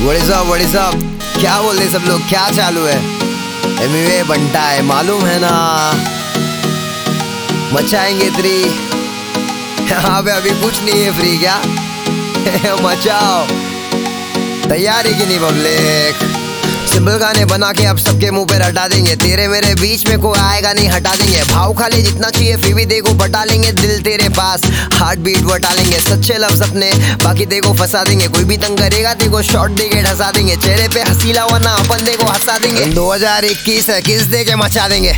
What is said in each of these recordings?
What's up क्या बोल रहे सब लोग, क्या चालू है? एमिवे बंटा है, मालूम है ना, मचाएंगे थ्री। यहाँ पे अभी कुछ नहीं है फ्री, क्या मचाओ, तैयार है कि नहीं पब्लिक? सिंपल गाने बना के अब सबके मुंह पे हटा देंगे, तेरे मेरे बीच में कोई आएगा नहीं, हटा देंगे। भाव खा ले जितना चाहिए फिर भी देखो बटा लेंगे, दिल तेरे पास हार्ट बीट बटा लेंगे। सच्चे लफ्ज अपने बाकी देखो फंसा देंगे, कोई भी तंग करेगा देखो शॉट देके ढसा देंगे। चेहरे पे हंसी लावा ना अपन देखो हंसा देंगे। 2021 है, किस दे के मचा देंगे।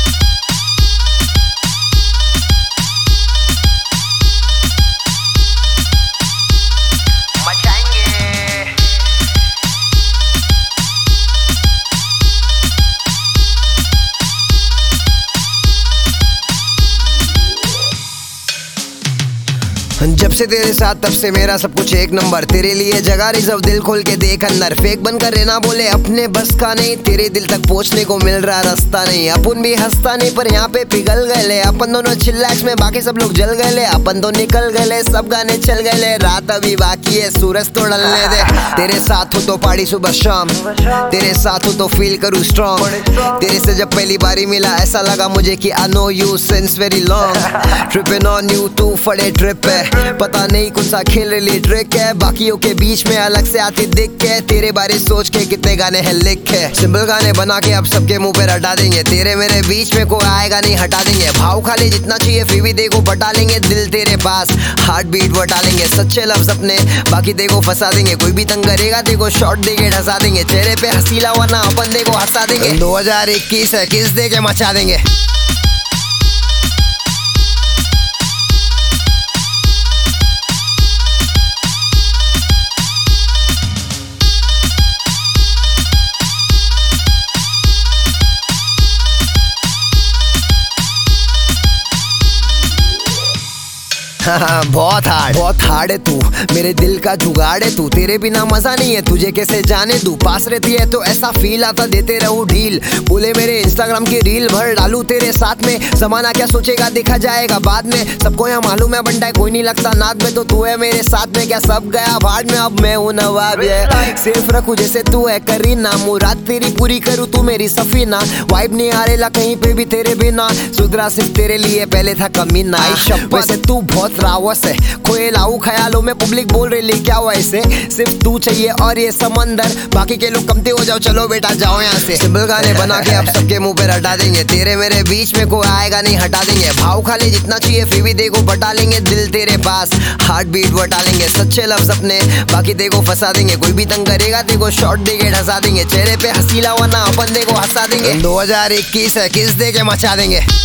जब से तेरे साथ तब से मेरा सब कुछ एक नंबर, तेरे लिए जगह रिजर्व, दिल खोल के देख अंदर। फेक बनकर रहना बोले अपने बस का नहीं, तेरे दिल तक पहुंचने को मिल रहा रास्ता नहीं। अपन भी हंसता नहीं पर यहाँ पे पिघल गए, अपन दोनों चिल्लाक्स में बाकी सब लोग जल गए। अपन तो निकल गए, सब गाने चल गए, रात अभी बाकी है, सूरज तो ढलने दे। तेरे साथ हो तो पार्टी सुबह शाम, तेरे साथ हो तो फील करूँ स्ट्रॉन्ग। तेरे से जब पहली बारी मिला ऐसा लगा मुझे कि I know you since very long. Tripping on you, तू फड़े ट्रिप है, पता नहीं कौन सा खेल रही ट्रिक है। बाकियों के बीच में अलग से आती दिख के, तेरे बारे सोच के कितने गाने हैं लिख है। सिंपल गाने बना के अब सबके मुंह पे हटा देंगे, तेरे मेरे बीच में कोई आएगा नहीं, हटा देंगे। भाव खा ले जितना चाहिए फिर भी देखो बटा लेंगे, दिल तेरे पास हार्ट बीट बटा लेंगे। सच्चे लफ्ज अपने बाकी देखो फंसा देंगे, कोई भी तंग करेगा देखो शॉट देके ढसा देंगे। चेहरे पे हंसी लावा ना अपन देखो हंसा देंगे। 2021 है, किस दे के मचा देंगे। बहुत हार्ड है तू, मेरे दिल का जुगाड़ है तू। तेरे बिना मजा नहीं है, तुझे कैसे जाने दूं। पास रहती है तो ऐसा फील आता, देते रहूं ढील। बोले मेरे इंस्टाग्राम की रील भर डालू तेरे साथ में, जमाना क्या सोचेगा देखा जाएगा बाद में। सबको यहाँ मालूम है बंटा कोई नहीं लगता नाद में, तो तू है मेरे साथ में, क्या सब गया भाड़ में, अब मैं हूँ नवाब। सिर्फ रखू जैसे तू है करीना, मुराद तेरी पूरी करूँ तू मेरी सफीना। वाइब नहीं आ रेला कहीं पे भी तेरे बिना, सुधरा सिर्फ तेरे लिए पहले था कमीना। वैसे तू बहुत रावस है, खोए लाऊ ख्यालों में पब्लिक बोल रही क्या हुआ ऐसे। सिर्फ तू चाहिए और ये समंदर, बाकी के लोग कमते हो जाओ, चलो बेटा जाओ यहाँ से। सिंपल गाने बना के अब सबके मुंह पे हटा देंगे, तेरे मेरे बीच में कोई आएगा नहीं, हटा देंगे। भाव खा ले जितना चाहिए फिर भी देखो बटा लेंगे, दिल तेरे पास हार्ट बीट बटा लेंगे। सच्चे लफ्ज अपने बाकी देखो फंसा देंगे, कोई भी तंग करेगा देखो शॉट देके ढसा देंगे। चेहरे पे हंसी लावा ना अपन देखो हंसा देंगे। 2021 है, किस दे के मचा देंगे।